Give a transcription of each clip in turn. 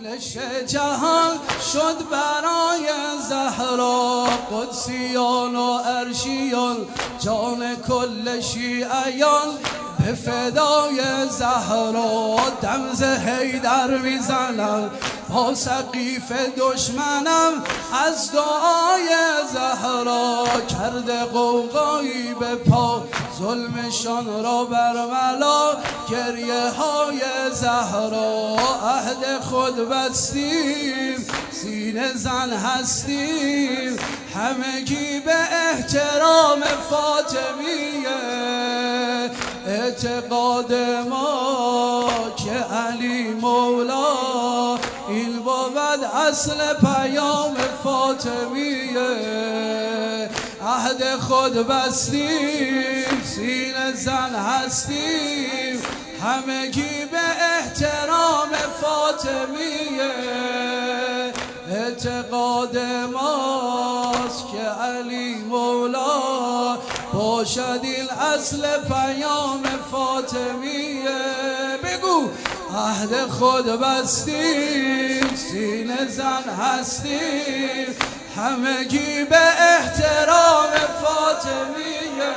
نیلش جهان شد برای زهرا، قدسیان و عرشیان جان کل شیعیان به فدای زهرا. دم ز حیدر میزنم با سقیف دشمنم، از دعای زهرا کرده قوقایی به پا، ظلمشان را برملا گریه های زهرا. عهد خود بستیم سینه زن هستیم، همگی به احترام فاطمیه. اعتقاد ما که علی مولا، این بود اصل پیام فاطمیه. عهد خود بستیم سینه زن هستیم، همگی به احترام فاطمیه. اعتقاد ماست که علی مولا باشد این اصل پیام فاطمیه. بگو عهد خود بستیم سینه زن هستیم، همگی به احترام فاطمیه.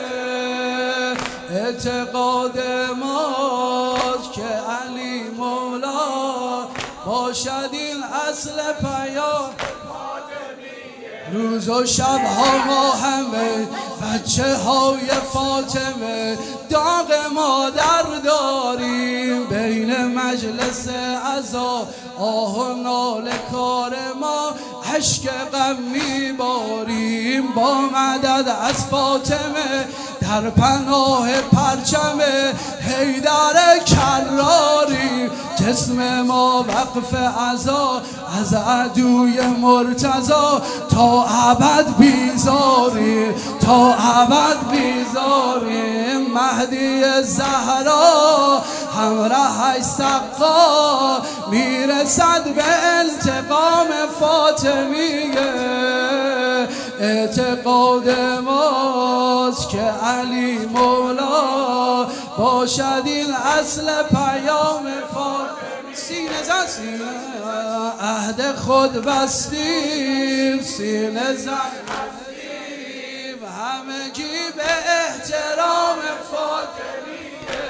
اعتقاد ماست که علی مولا باشد این اصل پیام فاطمیه. روز و شبها ما همه بچه های فاطمه، داغ مادر داریم بین مجلس عزا، آه و ناله کار ما اشک غم میباریم. با مدد از فاطمه در پناه پرچم حیدر کراریم، جسم ما وقف عزا از عدوی مرتضی، تا ابد بیزاریم تا ابد بیزاریم. مهدی زهرا همراهش سقا میرسد به التقام فاطمیه. اعتقاد ماست که علی مولا باشد این اصل پیام فاطمیه. سینه زن سینه عهد خود بستیم سینه زن هستیم، همگی به احترام فاطمیه.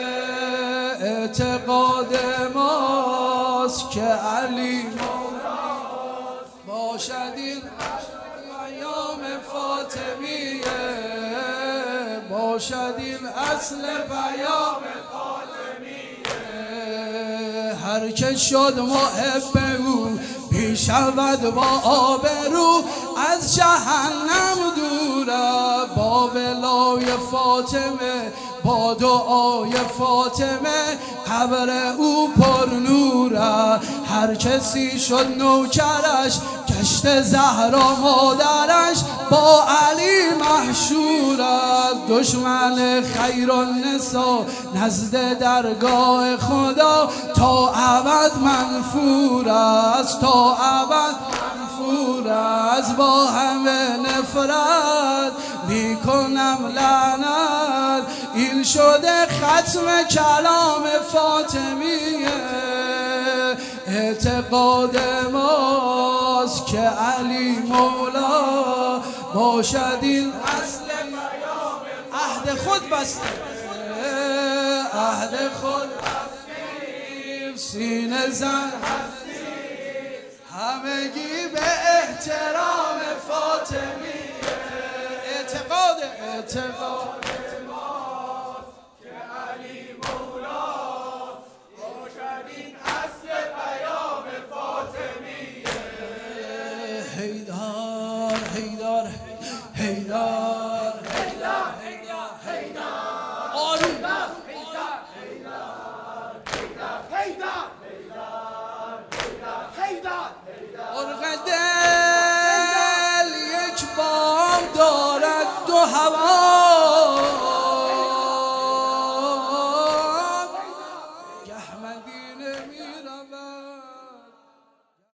اعتقاد ماست که علی مولا باشد این پیام فاطمیه. باشد این اصل پیام فاطمیه. هر که شد محب او بیشود با آبرو، از جهنم دوره. با ولای فاطمه با دعای فاطمه قبر او پر نوره. هر کسی شد نوکرش گشت زهرا مادرش، با علی محشور است. دشمن خیر النساء نزد درگاه خدا، تا ابد منفور است تا ابد منفور است. با همه نفرت میکنم لعنت، این شده ختم کلام فاطمیه. اعتقاد ماست که علی مولا باشد این اصل پیام. عهد خود بستیم عهد خود بستیم سینه زن هستیم، همگی به احترام فاطمیه. اعتقاد که علی مولا باشد این اصل پیام فاطمیه. حیدر